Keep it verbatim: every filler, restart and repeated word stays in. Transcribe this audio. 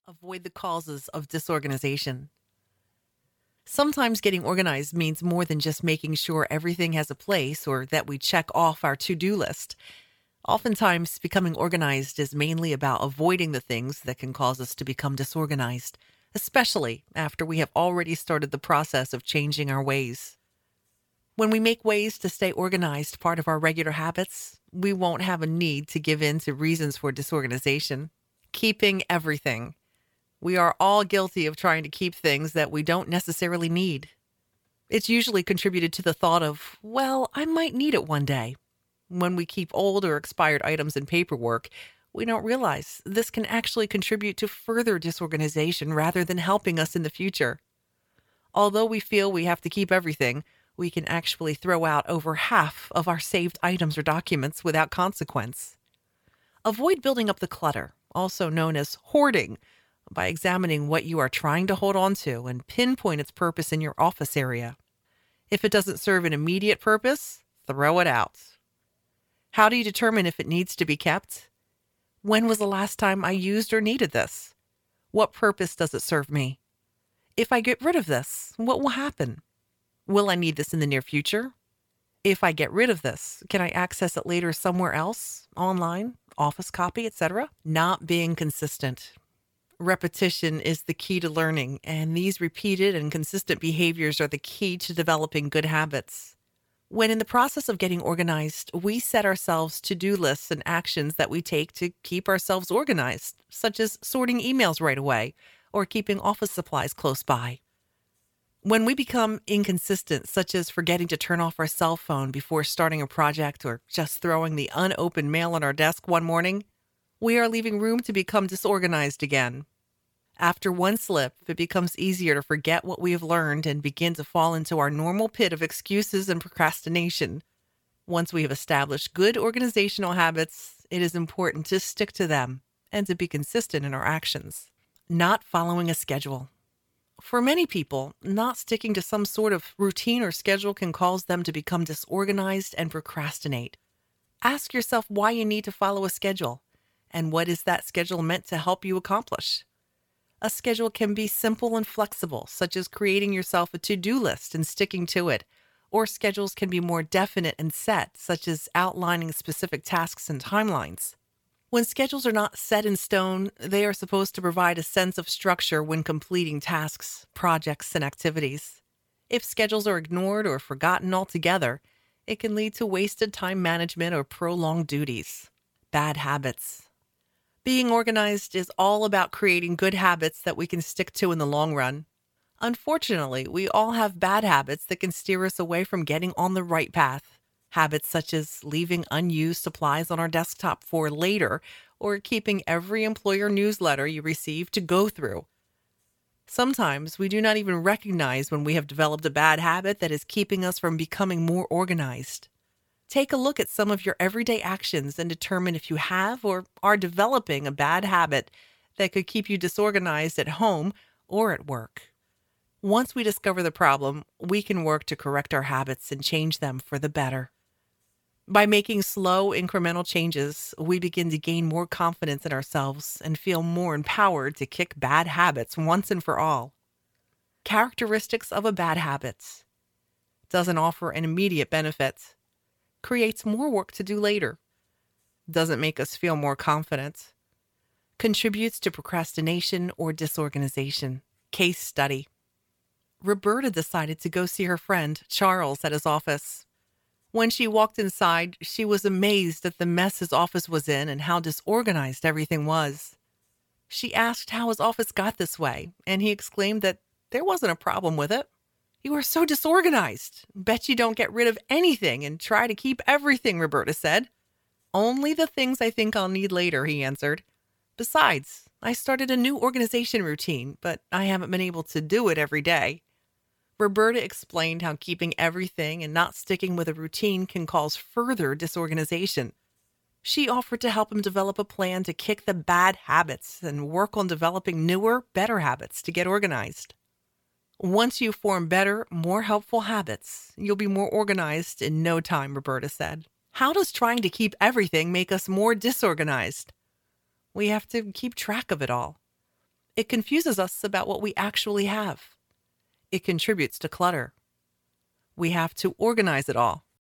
Avoid the causes of disorganization. Sometimes getting organized means more than just making sure everything has a place or that we check off our to-do list. Oftentimes, becoming organized is mainly about avoiding the things that can cause us to become disorganized, especially after we have already started the process of changing our ways. When we make ways to stay organized part of our regular habits, we won't have a need to give in to reasons for disorganization. Keeping everything. We are all guilty of trying to keep things that we don't necessarily need. It's usually contributed to the thought of, well, I might need it one day. When we keep old or expired items in paperwork, we don't realize this can actually contribute to further disorganization rather than helping us in the future. Although we feel we have to keep everything, we can actually throw out over half of our saved items or documents without consequence. Avoid building up the clutter, also known as hoarding, by examining what you are trying to hold on to and pinpoint its purpose in your office area. If it doesn't serve an immediate purpose, throw it out. How do you determine if it needs to be kept? When was the last time I used or needed this? What purpose does it serve me? If I get rid of this, what will happen? Will I need this in the near future? If I get rid of this, can I access it later somewhere else, online, office copy, et cetera? Not being consistent. Repetition is the key to learning, and these repeated and consistent behaviors are the key to developing good habits. When in the process of getting organized, we set ourselves to-do lists and actions that we take to keep ourselves organized, such as sorting emails right away or keeping office supplies close by. When we become inconsistent, such as forgetting to turn off our cell phone before starting a project or just throwing the unopened mail on our desk one morning, we are leaving room to become disorganized again. After one slip, it becomes easier to forget what we have learned and begin to fall into our normal pit of excuses and procrastination. Once we have established good organizational habits, it is important to stick to them and to be consistent in our actions. Not following a schedule. For many people, not sticking to some sort of routine or schedule can cause them to become disorganized and procrastinate. Ask yourself why you need to follow a schedule. And what is that schedule meant to help you accomplish? A schedule can be simple and flexible, such as creating yourself a to-do list and sticking to it. Or schedules can be more definite and set, such as outlining specific tasks and timelines. When schedules are not set in stone, they are supposed to provide a sense of structure when completing tasks, projects, and activities. If schedules are ignored or forgotten altogether, it can lead to wasted time management or prolonged duties. Bad habits. Being organized is all about creating good habits that we can stick to in the long run. Unfortunately, we all have bad habits that can steer us away from getting on the right path. Habits such as leaving unused supplies on our desktop for later or keeping every employer newsletter you receive to go through. Sometimes we do not even recognize when we have developed a bad habit that is keeping us from becoming more organized. Take a look at some of your everyday actions and determine if you have or are developing a bad habit that could keep you disorganized at home or at work. Once we discover the problem, we can work to correct our habits and change them for the better. By making slow, incremental changes, we begin to gain more confidence in ourselves and feel more empowered to kick bad habits once and for all. Characteristics of a bad habit. Doesn't offer an immediate benefit. Creates more work to do later. Doesn't make us feel more confident. Contributes to procrastination or disorganization. Case study. Roberta decided to go see her friend, Charles, at his office. When she walked inside, she was amazed at the mess his office was in and how disorganized everything was. She asked how his office got this way, and he exclaimed that there wasn't a problem with it. "You are so disorganized. Bet you don't get rid of anything and try to keep everything," Roberta said. "Only the things I think I'll need later," he answered. "Besides, I started a new organization routine, but I haven't been able to do it every day." Roberta explained how keeping everything and not sticking with a routine can cause further disorganization. She offered to help him develop a plan to kick the bad habits and work on developing newer, better habits to get organized. Once you form better, more helpful habits, you'll be more organized in no time, Roberta said. How does trying to keep everything make us more disorganized? We have to keep track of it all. It confuses us about what we actually have. It contributes to clutter. We have to organize it all.